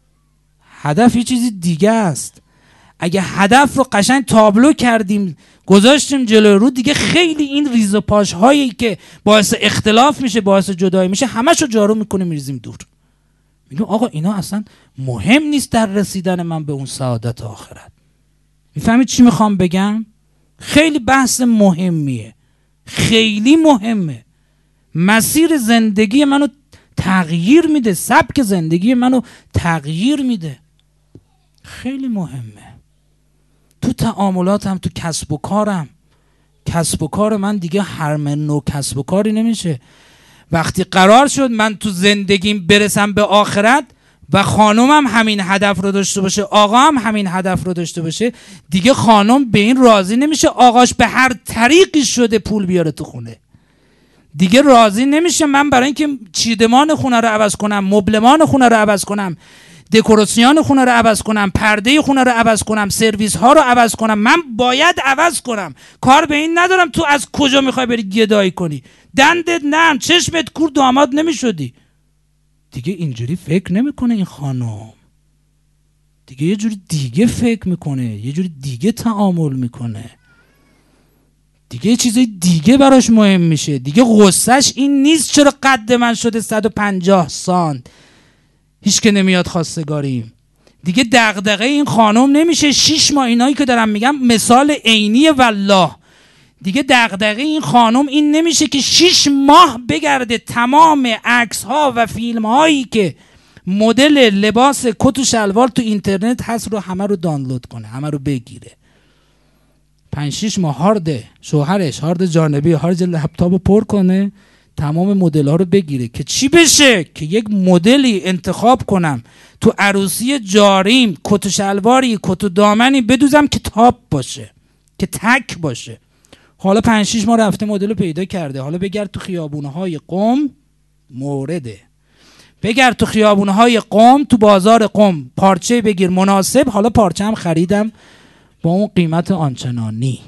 هدف یه چیزی دیگه است. اگه هدف رو قشنگ تابلو کردیم گذاشتیم جلوی رو، دیگه خیلی این ریز و پاش هایی که باعث اختلاف میشه، باعث جدایی میشه، همشو جارو میکنیم میریزیم دور. میگم آقا اینا اصلا مهم نیست در رسیدن من به اون سعادت آخرت. میفهمید چی میخوام بگم؟ خیلی بحث مهمیه، خیلی مهمه. مسیر زندگی منو تغییر میده، سبک زندگی منو تغییر میده، خیلی مهمه. تو تعاملاتم، تو کسب و کارم، کسب و کار من دیگه هر من نوع کسب و کاری نمیشه. وقتی قرار شد من تو زندگیم برسم به آخرت و خانومم همین هدف رو داشته باشه، آقا هم همین هدف رو داشته باشه، دیگه خانم به این راضی نمیشه آقاش به هر طریقی شده پول بیاره تو خونه. دیگه راضی نمیشه من برای اینکه چیدمان خونه رو عوض کنم، مبلمان خونه رو عوض کنم، دکوراسیون خونه رو عوض کنم، پرده خونه رو عوض کنم، سرویس ها رو عوض کنم، من باید عوض کنم. کار به این ندارم تو از کجا میخوای بری گدایی کنی، دندت نرم، چشمت کور، داماد نمیشدی. دیگه اینجوری فکر نمیکنه این خانم، دیگه یه جوری دیگه فکر میکنه، یه جوری دیگه تعامل میکنه، دیگه یه چیزای دیگه براش مهم میشه. دیگه غصهش این نیست چرا قد من شده صد و پنجاه سانت هیچ که نمیاد خواستگاریم. دیگه دغدغه این خانم نمیشه شش ماه، اینایی که دارم میگم مثال عینی والله. دیگه دغدغه این خانم این نمیشه که شش ماه بگرده تمام عکس ها و فیلم هایی که مدل لباس کت و شلوار تو اینترنت هست رو همه رو دانلود کنه، همه رو بگیره. پنج شش ماه هارد شوهرش، هارد جانبی، هارد لپتاپ رو پر کنه، تمام مدل ها رو بگیره که چی بشه؟ که یک مدلی انتخاب کنم تو عروسی جاریم، کت و شلواری، کت و دامنی بدوزم که تاپ باشه، که تک باشه. حالا پنج شش ماه رفته مدل رو پیدا کرده، حالا بگرد تو خیابونهای قم، مورده، بگرد تو خیابونهای قم، تو بازار قم پارچه بگیر مناسب. حالا پارچه هم خریدم با اون قیمت آنچنانی.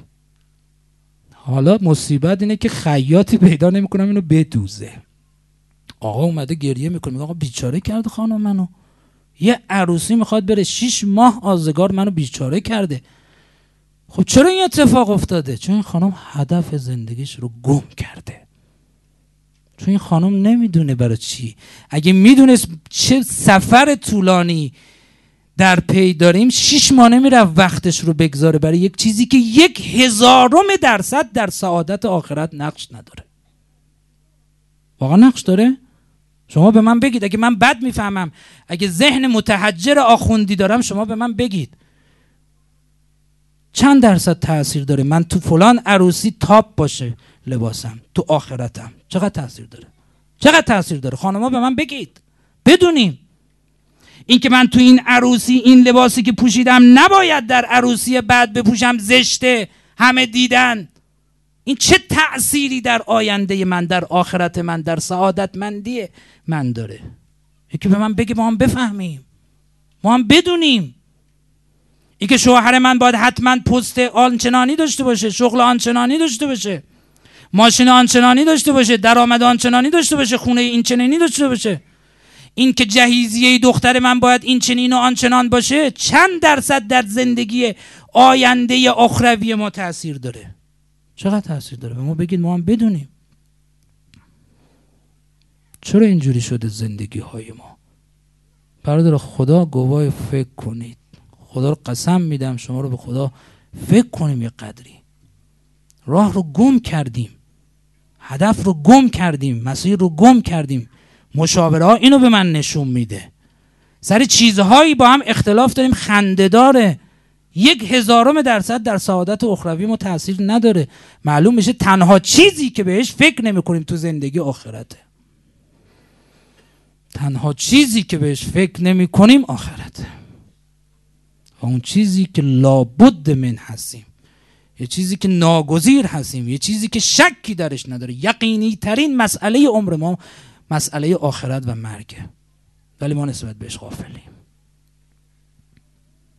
حالا مصیبت اینه که خیاطی پیدا نمیکنم اینو بدوزه. آقا اومده گریه میکنه، میگه آقا بیچاره کرده خانم منو، یه عروسی میخواد بره، شش ماه آزگار منو بیچاره کرده. خب چرا این اتفاق افتاده؟ چون این خانم هدف زندگیش رو گم کرده، چون این خانم نمیدونه برای چی. اگه میدونست چه سفر طولانی در پی داریم، شش ماه نمیرفت وقتش رو بگذاره برای یک چیزی که یک هزارم درصد در سعادت آخرت نقش نداره. واقعا نقش داره؟ شما به من بگید، اگه من بد میفهمم، اگه ذهن متحجر آخوندی دارم، شما به من بگید چند درصد تأثیر داره من تو فلان عروسی تاپ باشه لباسم، تو آخرتم چقدر تأثیر داره؟ چقدر تأثیر داره؟ خانم‌ها به من بگید بدونیم. این که من تو این عروسی این لباسی که پوشیدم نباید در عروسی بعد بپوشم، زشته، همه دیدن، این چه تأثیری در آینده من، در آخرت من، در سعادتمندی من داره؟ یکی به من بگه ما هم بفهمیم، ما هم بدونیم. این که شوهر من باید حتما پست آنچنانی داشته باشه، شغل آنچنانی داشته باشه، ماشین آنچنانی داشته باشه، درآمد آنچنانی داشته باشه، خونه این چنینی داشته باشه، این که جهیزیه دختر من باید این چنین و آنچنان باشه، چند درصد در زندگی آینده اخروی ما تأثیر داره؟ چقدر تأثیر داره؟ به ما بگید ما هم بدونیم. چرا اینجوری شده زندگی های ما؟ برادر خدا گواه، فکر کنید، خدا رو قسم میدم شما رو به خدا، فکر کنیم. یه قدری راه رو گم کردیم، هدف رو گم کردیم، مسیر رو گم کردیم. مشاوره ها اینو به من نشون میده. سر چیزهایی با هم اختلاف داریم، خنده داره، یک هزارم درصد در سعادت اخروی ما تأثیر نداره. معلوم میشه تنها چیزی که بهش فکر نمی کنیم تو زندگی آخرته. تنها چیزی که بهش فکر نمی کنیم آخرته. و اون چیزی که لابد من هستیم، یه چیزی که ناگزیر هستیم، یه چیزی که شکی درش نداره، یقینی ترین مسئله عمر ما مسئله آخرت و مرگه، ولی ما نسبت بهش غافلیم.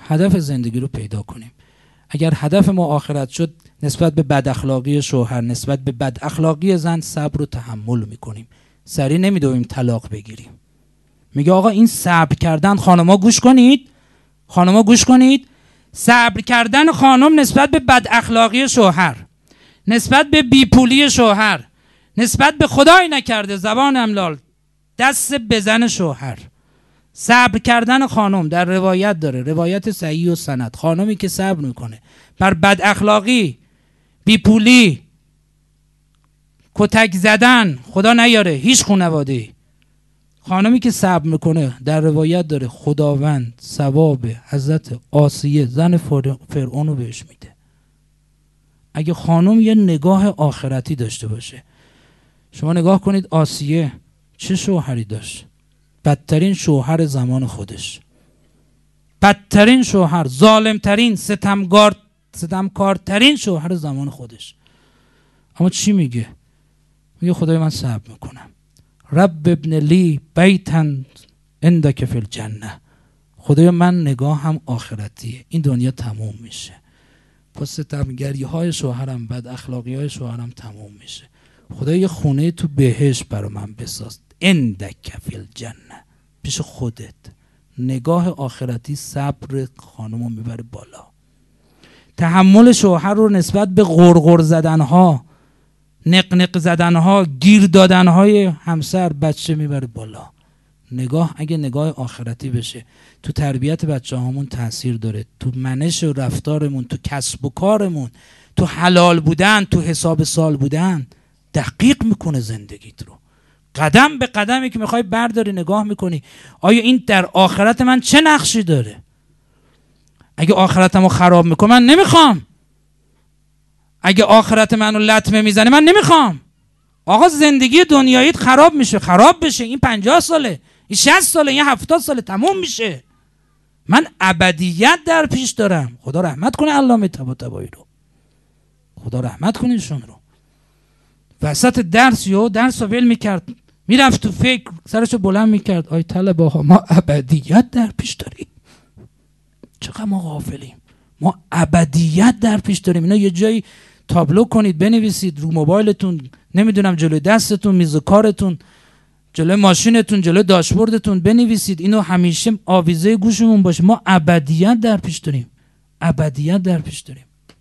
هدف زندگی رو پیدا کنیم. اگر هدف ما آخرت شد، نسبت به بد اخلاقی شوهر، نسبت به بد اخلاقی زن صبر و تحمل میکنیم. سری نمیدویم طلاق بگیریم. میگه آقا این صبر کردن، خانما گوش کنید، خانما گوش کنید، صبر کردن خانم نسبت به بد اخلاقی شوهر، نسبت به بیپولی شوهر، نسبت به خدای نکرده زبان املال دست بزن شوهر، صبر کردن خانم در روایت داره، روایت صحیح و سند، خانمی که صبر میکنه بر بد اخلاقی، بیپولی، کتک زدن، خدا نیاره هیچ خانواده‌ای، خانمی که صبر میکنه در روایت داره خداوند ثواب حضرت آسیه زن فرعون رو بهش میده. اگه خانم یه نگاه آخرتی داشته باشه، شما نگاه کنید آسیه چه شوهری داشت؟ بدترین شوهر زمان خودش، بدترین شوهر، ظالمترین، ستمگار ستمکارترین شوهر زمان خودش. اما چی میگه؟ میگه خدای من صبر میکنم، رب ابن لی بیتا عندک فی الجنه، خدای من نگاه هم آخرتیه، این دنیا تموم میشه، با ستمگری های شوهرم، بد اخلاقی های شوهرم تموم میشه، خدای یه خونه تو بهشت برا من بساز، عندک فی الجنه، پیش خودت. نگاه آخرتی صبر خانمو میبره بالا. تحمل شوهر رو نسبت به غرغر زدنها، نقنق زدنها، گیر دادنهای همسر، بچه میبره بالا. نگاه اگه نگاه آخرتی بشه، تو تربیت بچه هامون تاثیر داره، تو منش و رفتارمون، تو کسب و کارمون، تو حلال بودن، تو حساب سال بودن، دقیق میکنه زندگیت رو. قدم به قدمی که میخوای برداری نگاه میکنی آیا این در آخرت من چه نقشی داره. اگه آخرتمو خراب میکنه من نمیخوام، اگه آخرت منو لطمه میزنه من نمیخوام. آقا زندگی دنیاییت خراب میشه، خراب بشه، این پنجاه ساله، این شصت ساله، این هفتاد ساله تموم میشه. من ابدیت در پیش دارم. خدا رحمت کنه علامه طباطبایی رو، خدا رحمت کنه ایشون رو. وسط درس یهو درس رو ول میکرد، میرفت تو فکر، سرشو بلند میکرد، آی طلبه ها ما ابدیت در پیش داریم. چقدر ما غافلیم، ما ابدیت در پیش داریم. اینا یه جایی تابلو کنید، بنویسید رو موبایلتون، نمیدونم جلوی دستتون، میز کارتون، جلوی ماشینتون، جلوی داشبوردتون بنویسید، اینو همیشه آویزه گوشمون باشه. ما ابدیت در پیش داریم، ابدیت در پیش داریم.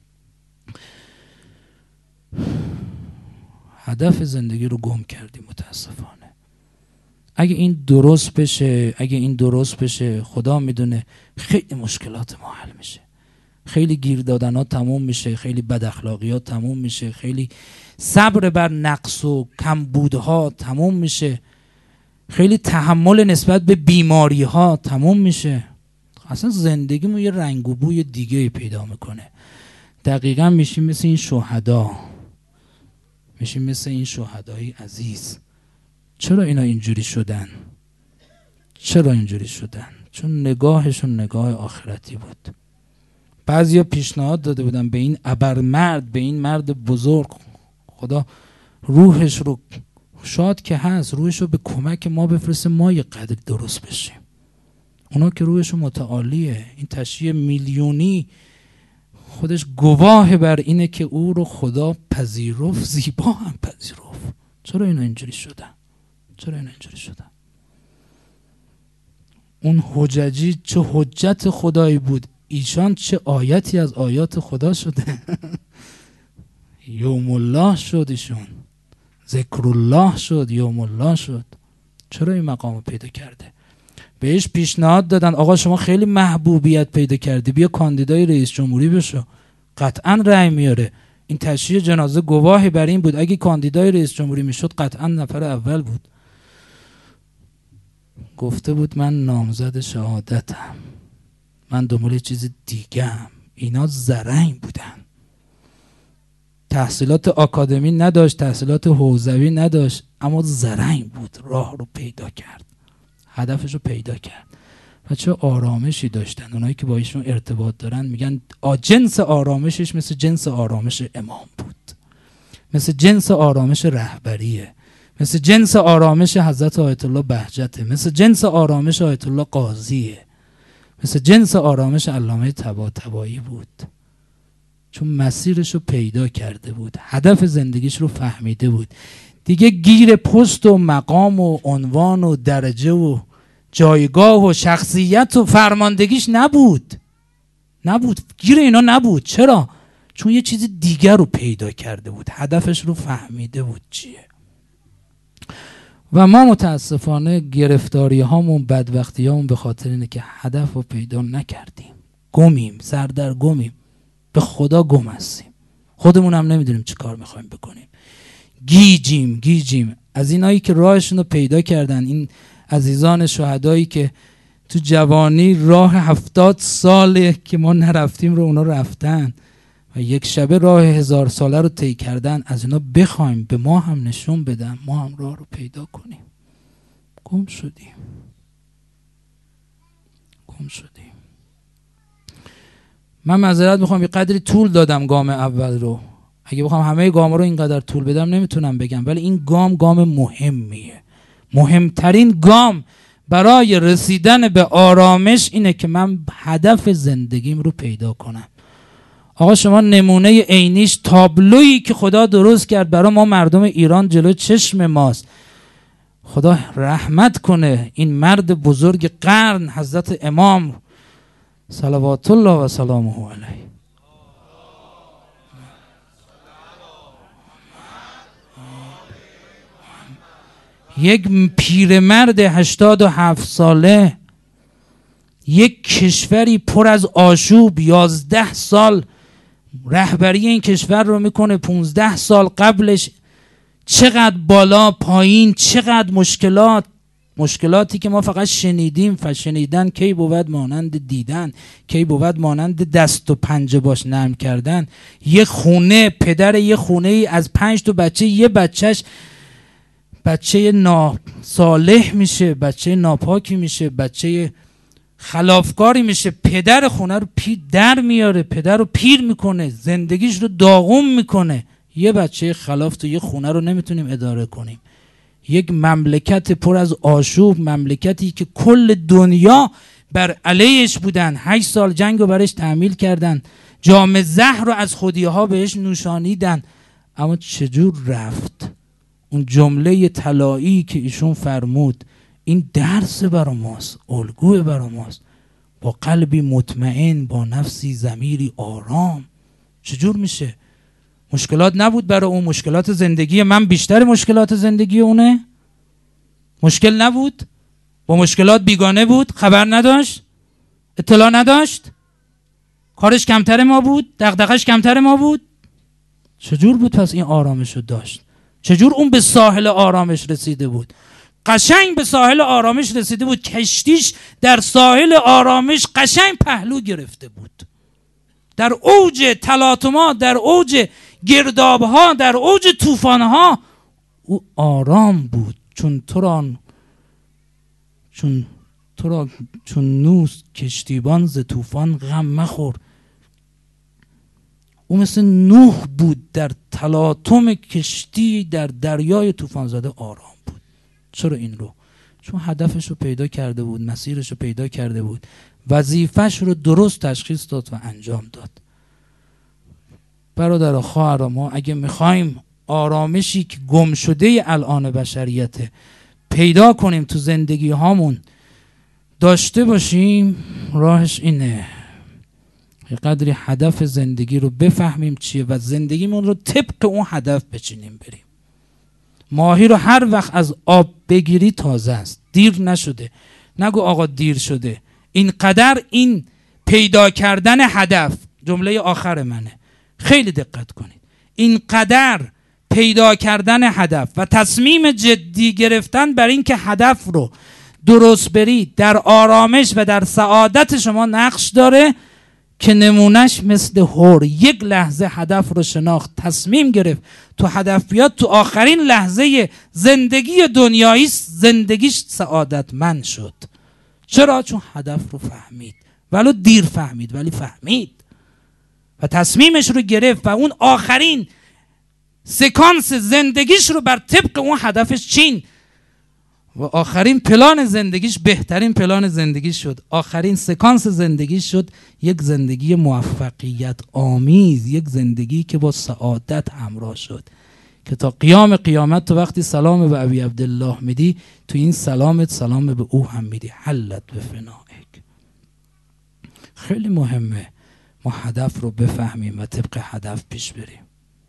هدف زندگی رو گم کردیم متاسفانه. اگه این درست بشه، اگه این درست بشه، خدا میدونه خیلی مشکلات ما حل میشه، خیلی گیر دادن ها تموم میشه، خیلی بد اخلاقی ها تموم میشه، خیلی صبر بر نقص و کمبودها تموم میشه، خیلی تحمل نسبت به بیماری ها تموم میشه. اصلا زندگیمون یه رنگ و بوی دیگه پیدا میکنه. دقیقا میشیم مثل این شهدا، میشیم مثل این شهدای عزیز. چرا اینا اینجوری شدن؟ چرا اینجوری شدن؟ چون نگاهشون نگاه آخرتی بود. بعضیا پیشنهاد داده بودن به این ابرمرد، به این مرد بزرگ، خدا روحش رو شاد که هست، روحش رو به کمک ما بفرسته، ما یه قدر درست بشیم. اونا که روحش متعالیه، این تشییع میلیونی خودش گواه بر اینه که او رو خدا پذیرفت، زیبا هم پذیرفت. چرا اینا اینجوری شدن؟ چرا اینا اینجوری شدن؟ اون حججی چه حجت خدایی بود، ایشان چه آیتی از آیات خدا شده. یوم الله شد، ایشون ذکر الله شد، یوم الله شد. چرا این مقامو پیدا کرده؟ بهش پیشنهاد دادن آقا شما خیلی محبوبیت پیدا کردی، بیا کاندیدای رئیس جمهوری بشو، قطعا رأی میاره. این تشییع جنازه گواهی بر این بود اگه کاندیدای رئیس جمهوری میشد قطعا نفر اول بود. گفته بود من نامزد شهادتم، من دنبال چیز دیگه‌ام. اینا زرنگ بودن، تحصیلات آکادمی نداشت، تحصیلات حوزوی نداشت، اما زرنگ بود، راه رو پیدا کرد، هدفش رو پیدا کرد. و چه آرامشی داشتن اونایی که با ایشون ارتباط دارن، میگن جنس آرامشش مثل جنس آرامش امام بود، مثل جنس آرامش رهبریه، مثل جنس آرامش حضرت آیت الله بهجته، مثل جنس آرامش آیت الله قاضیه. مثل جنس آرامش علامه طباطبایی بود، چون مسیرش رو پیدا کرده بود، هدف زندگیش رو فهمیده بود، دیگه گیر پست و مقام و عنوان و درجه و جایگاه و شخصیت و فرماندگیش نبود نبود گیر اینا نبود. چرا؟ چون یه چیز دیگر رو پیدا کرده بود، هدفش رو فهمیده بود چیه. و ما متاسفانه گرفتاری هامون، بدبختی هامون به خاطر اینه که هدف رو پیدا نکردیم، گمیم، سردرگمیم، به خدا گم هستیم، خودمون هم نمیدونیم چی کار میخوایم بکنیم، گیجیم گیجیم. از اینایی که راهشون رو پیدا کردن، این عزیزان شهدایی که تو جوانی راه هفتاد ساله که ما نرفتیم رو اونا رفتن و یک شبه راه هزار ساله رو طی کردن، از اینا بخوایم به ما هم نشون بدن، ما هم راه رو پیدا کنیم. گم شدیم گم شدیم. من معذرت میخوام یه قدری طول دادم گام اول رو، اگه بخوام همه گام رو اینقدر طول بدم نمیتونم بگم، ولی این گام گام مهمیه. مهمترین گام برای رسیدن به آرامش اینه که من هدف زندگیم رو پیدا کنم. آقا شما نمونه عینیش، تابلویی که خدا درست کرد برای ما مردم ایران جلو چشم ماست. خدا رحمت کنه این مرد بزرگ قرن حضرت امام صلوات الله و سلامه علیه. یک پیرمرد هشتاد و هفت ساله، یک کشوری پر از آشوب، یازده سال رهبری این کشور رو میکنه، پونزده سال قبلش چقدر بالا پایین، چقدر مشکلات، مشکلاتی که ما فقط شنیدیم. فشنیدن کی بود مانند دیدن، کی بود مانند دست و پنجه باش نرم کردن. یه خونه، پدر یه خونه ای از پنج تا بچه یه بچهش بچه ناصالح میشه، بچه ناپاکی میشه، بچه خلافکاری میشه، پدر خونه رو پیر در میاره، پدر رو پیر میکنه، زندگیش رو داغون میکنه. یه بچه خلاف تو یه خونه رو نمیتونیم اداره کنیم. یک مملکت پر از آشوب، مملکتی که کل دنیا بر علیهش بودن، هشت سال جنگ رو برش تحمیل کردن، جام زهر رو از خودیها بهش نوشانیدن، اما چجور رفت؟ اون جمله طلایی که ایشون فرمود این درس برا ماست، الگوی برا ماست. با قلبی مطمئن، با نفسی ضمیری آرام. چجور میشه؟ مشکلات نبود برای اون؟ مشکلات زندگی من بیشتر مشکلات زندگی اونه؟ مشکل نبود؟ با مشکلات بیگانه بود؟ خبر نداشت؟ اطلاع نداشت؟ کارش کمتر ما بود؟ دغدغش کمتر ما بود؟ چجور بود پس این آرامش رو داشت؟ چجور اون به ساحل آرامش رسیده بود؟ قشنگ به ساحل آرامش رسیده بود، کشتیش در ساحل آرامش قشنگ پهلو گرفته بود، در اوج تلاطمات، در اوج گردابها، در اوج طوفانها او آرام بود. چون تو را چون تو را چون نوست کشتیبان ز طوفان غم مخور. او مثل نوح بود در تلاطم کشتی در دریای طوفان زده آرام بود. چرا این رو؟ چون هدفش رو پیدا کرده بود، مسیرش رو پیدا کرده بود، وظیفش رو درست تشخیص داد و انجام داد. برادر و خواهر، ما اگه میخوایم آرامشی که گم شده الان بشریت پیدا کنیم تو زندگی هامون داشته باشیم، راهش اینه یه قدری هدف زندگی رو بفهمیم چیه و زندگیمون رو طبق اون هدف بچینیم بریم. ماهی رو هر وقت از آب بگیری تازه است، دیر نشده. نگو آقا دیر شده. اینقدر این پیدا کردن هدف، جمله آخر منه، خیلی دقت کنید، اینقدر پیدا کردن هدف و تصمیم جدی گرفتن بر این که هدف رو درست برید در آرامش و در سعادت شما نقش داره که نمونش مثل هور. یک لحظه هدف رو شناخت، تصمیم گرفت تو هدف بیاد، تو آخرین لحظه زندگی دنیایی زندگیش سعادتمند شد. چرا؟ چون هدف رو فهمید، ولو دیر فهمید ولی فهمید و تصمیمش رو گرفت و اون آخرین سکانس زندگیش رو بر طبق اون هدفش چین و آخرین پلان زندگیش بهترین پلان زندگیش شد، آخرین سکانس زندگیش شد یک زندگی موفقیت آمیز، یک زندگی که با سعادت همراه شد، که تا قیام قیامت تو وقتی سلام به ابی عبدالله میدی، تو این سلامت سلام به او هم میدی. حلت به فنائک. خیلی مهمه ما هدف رو بفهمیم و طبق هدف پیش بریم.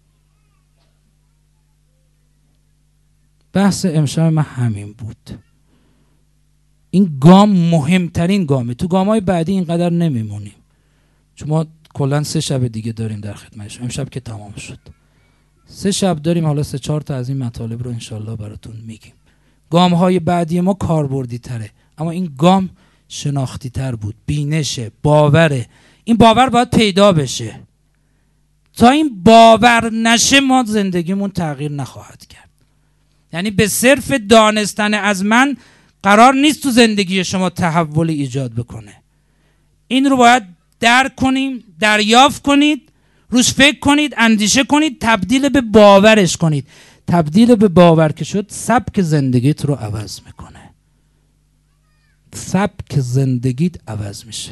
بحث امشب من همین بود. این گام مهمترین گامه. تو گام‌های بعدی اینقدر نمیمونیم، چون ما کلا سه شب دیگه داریم در خدمتش. امشب که تمام شد، سه شب داریم، حالا سه چهار تا از این مطالب رو انشالله براتون میگیم. گام‌های بعدی ما کاربردی تره، اما این گام شناختی تر بود، بینشه، باوره. این باور باید پیدا بشه. تا این باور نشه ما زندگیمون تغییر نخواهد کرد. یعنی به صرف دانستن از من قرار نیست تو زندگی شما تحول ایجاد بکنه. این رو باید درک کنیم، دریافت کنید، روش فکر کنید، اندیشه کنید، تبدیل به باورش کنید. تبدیل به باور که شد، سبک زندگیت رو عوض میکنه. سبک زندگیت عوض میشه.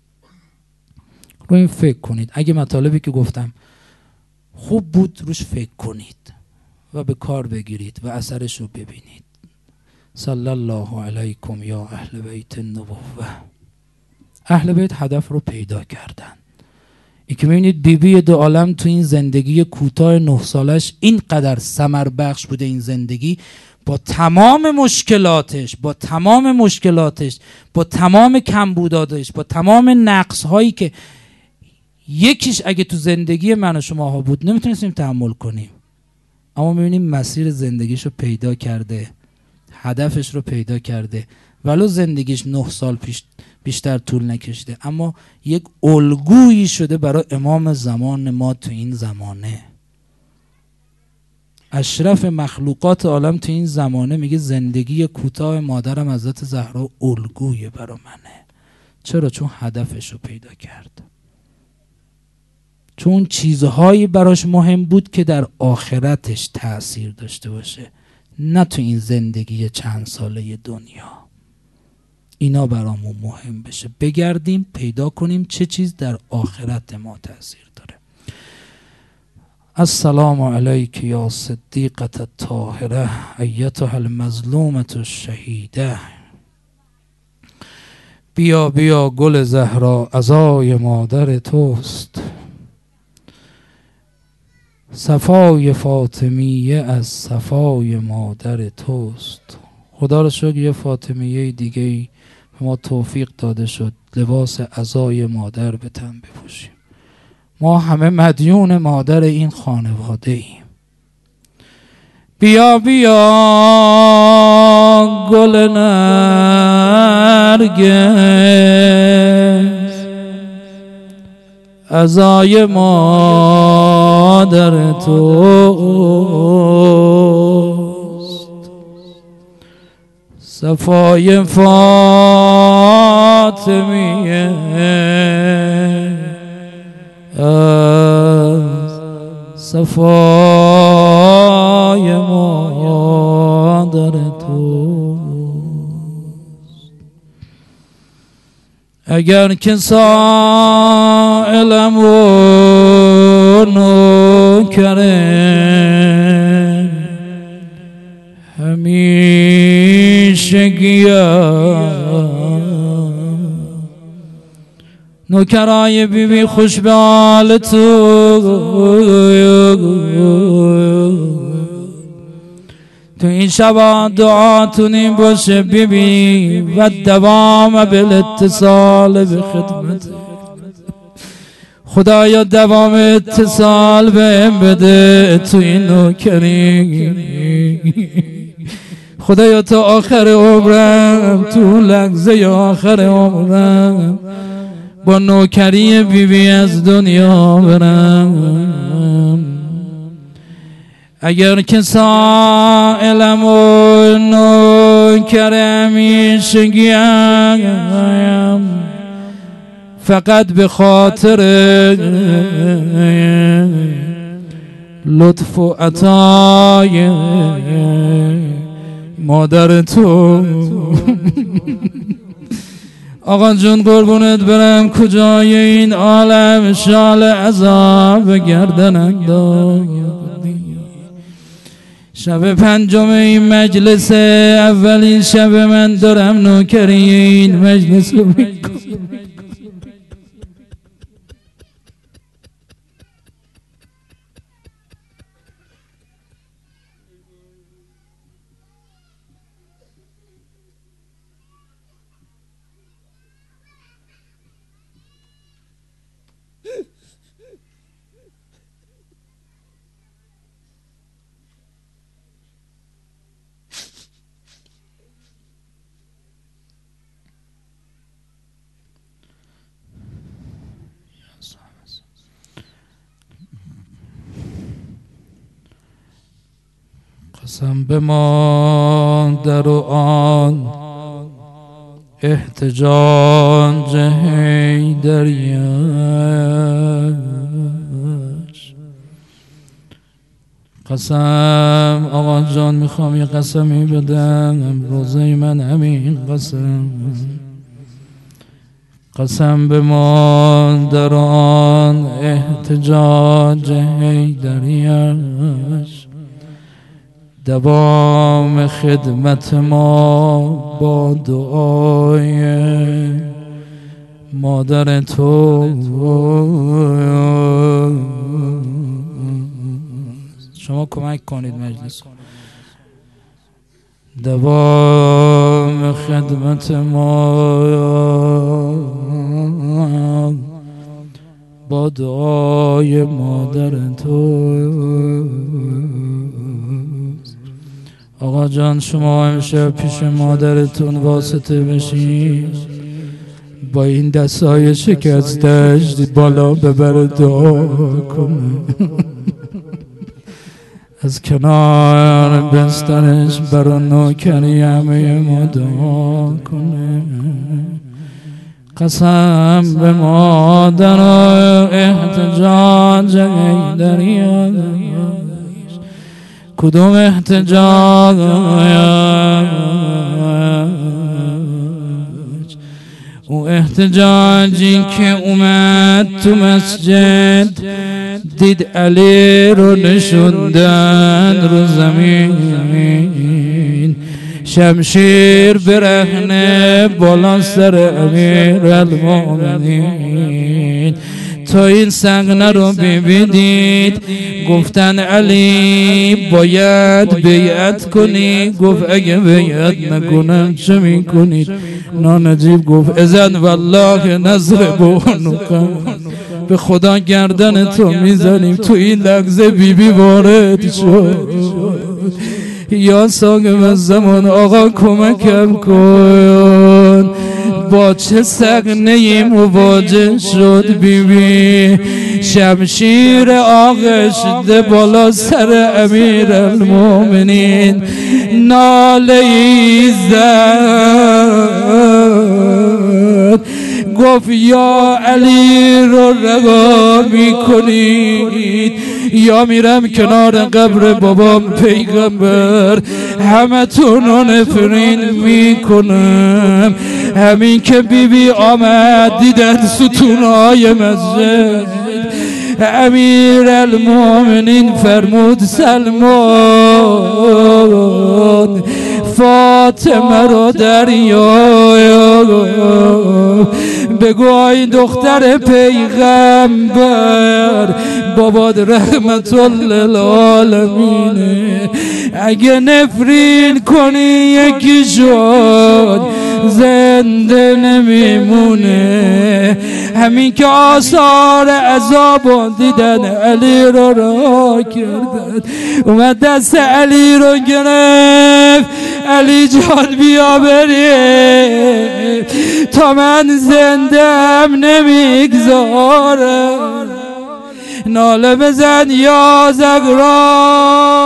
رو این فکر کنید. اگه مطالبی که گفتم خوب بود روش فکر کنید و به کار بگیرید و اثرش رو ببینید. صلی الله علیکم یا اهل بیت النبوه. اهل بیت هدف رو پیدا کردن. این که میبینید بی بی دو عالم تو این زندگی کوتاه نه سالش اینقدر ثمر بخش بوده. این زندگی با تمام مشکلاتش با تمام مشکلاتش با تمام کمبوداتش با تمام نقص هایی که یکیش اگه تو زندگی من و شما ها بود نمیتونستیم تحمل کنیم، اما میبینیم مسیر زندگیش رو پیدا کرده، هدفش رو پیدا کرده. ولو زندگیش نه سال پیش بیشتر طول نکشیده، اما یک الگویی شده برای امام زمان ما تو این زمانه. اشرف مخلوقات عالم تو این زمانه میگه زندگی کوتاه مادرم حضرت زهرا الگویه برای منه. چرا؟ چون هدفش رو پیدا کرد، چون چیزهایی براش مهم بود که در آخرتش تأثیر داشته باشه، نه تو این زندگی چند ساله دنیا. اینا برامون مهم بشه، بگردیم پیدا کنیم چه چیز در آخرت ما تأثیر داره. السلام علیک یا صدیقة الطاهره ایتها المظلومة الشهیده. بیا بیا گل زهرا عزای مادر توست، صفای فاطمیه از صفای مادر توست. خدا را شکر یه فاطمیه دیگه به ما توفیق داده شد لباس عزای مادر به تن بپوشیم. ما همه مدیون مادر این خانواده ایم. بیا بیا گل نرگس عزای مادر توست، صفای فاطمیه از صفای مادر توست. اگر که سائلم و نوکره همیشه گیم، نوکرای بی بی خوش به حال تو، تو این شبا دعاتون این باشه بی بی و دوام بالاتصال به خدمت. خدایا دوام اتصال بهم بده تو این نوکری. خدایا تا آخر عمرم، تو لحظه آخر عمرم با نوکری بی بی از دنیا برم. اگر که سائلم و نوکر همیشگیم، فقط به خاطر لطف و عطای مادر تو. آقا جون قربونت برم، کجای این عالم شال عذاب گردن انداختی. شب پنجم این مجلس، اولین شب من دارم نوکری این مجلس رو میکنم. قسم به مادر و آن احتجاج حیدریش. قسم آقا جان میخوام یه قسمی بدم، روزه من همین قسم. قسم به مادر و آن احتجاج حیدریش، دوام خدمت ما با دعای مادر تو. شما کمک کنید مجلس. دوام خدمت ما با دعای مادر تو. آقا جان شما امشب پیش مادرتون واسطه بشین، با این دستای شکستش بالا ببره دعا کنه، از کنار بسترش برا نوکری همه ما دعا کنه. قسم به مادر احتجاج حیدریش، کدوم احتجاج؟ او احتجاجی که اومد تو مسجد، دید علی رو نشوندن رو زمین، شمشیر برهنه بالا سر امیرالمومنین. تا این صحنه رو ببینید گفتن علی باید بیعت کنی. گفت اگه بیعت نکنم چه میکنید؟ نانجیب گفت اذن والله نضربونک، به خدا گردن تو میزنیم. تو این لحظه بی بی وارد شد. یا صاحب الزمان آقا کمکم کن، با چه صحنه‌ای مواجه شد بی بی. شمشیر آغشته بالا سر امیرالمومنین، ناله‌ای زد. گفت یا علی رو رها میکنید یا میرم کنار قبر بابام پیغمبر، همه تونو نفرین میکنم. همین که بی بی آمد دیدن ستونهای مسجد، امیرالمومنین فرمود سلمان فاطمه رو دریاب، بگو این دختر پیغمبر باباد رحمت للعالمینه. اگه نفرین کنی یکی شد زنده نمیمونه. همین که آثار عذاب دیدن علی رو را کردن، اومد دست علی رو گرفت. علی جان بیا بریم تا من زندم نمیگذارم. ناله بزن یا زغرا